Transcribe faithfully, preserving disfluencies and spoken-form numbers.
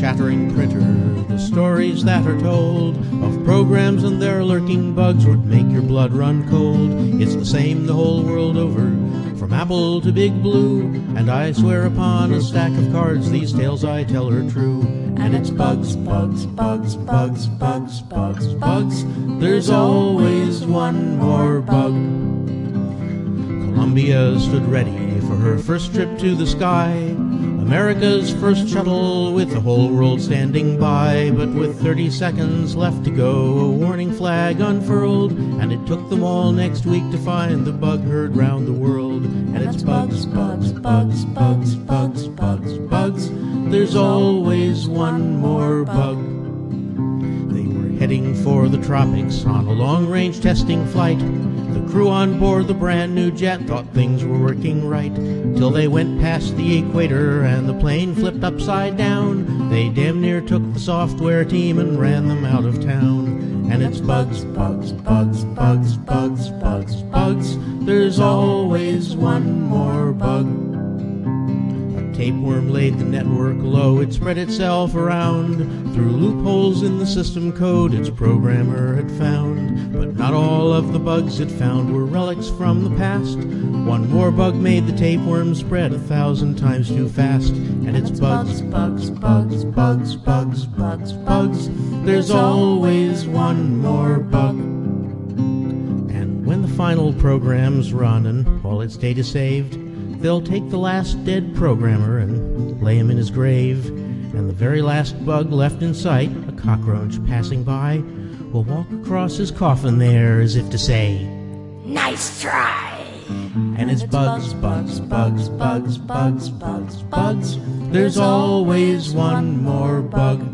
chattering printer, the stories that are told of programs and their lurking bugs would make your blood run cold. It's the same the whole world over, from Apple to Big Blue, and I swear upon a stack of cards these tales I tell are true. And it's bugs, bugs, bugs, bugs, bugs, bugs, bugs. There's always one more bug. Columbia stood ready for her first trip to the sky, America's first shuttle with the whole world standing by. But with thirty seconds left to go, a warning flag unfurled, and it took them all next week to find the bug heard round the world. And it's bugs, bugs, bugs, bugs, bugs, bugs, bugs. There's always one more bug. They were heading for the tropics on a long-range testing flight. The crew on board the brand new jet thought things were working right, till they went past the equator and the plane flipped upside down. They damn near took the software team and ran them out of town. And it's bugs, bugs, bugs, bugs, bugs, bugs, bugs. There's always one more bug. A tapeworm laid the network low, it spread itself around through loopholes in the system code its programmer had found. But not all of the bugs it found were relics from the past. One more bug made the tapeworm spread a thousand times too fast. And it's bugs, bugs, bugs, bugs, bugs, bugs, bugs. There's always one more bug. And when the final program's run and all its data saved, they'll take the last dead programmer and lay him in his grave. And the very last bug left in sight, a cockroach passing by, will walk across his coffin there as if to say, "Nice try!" And it's bugs, bugs, bugs, bugs, bugs, bugs, bugs. There's always one more bug.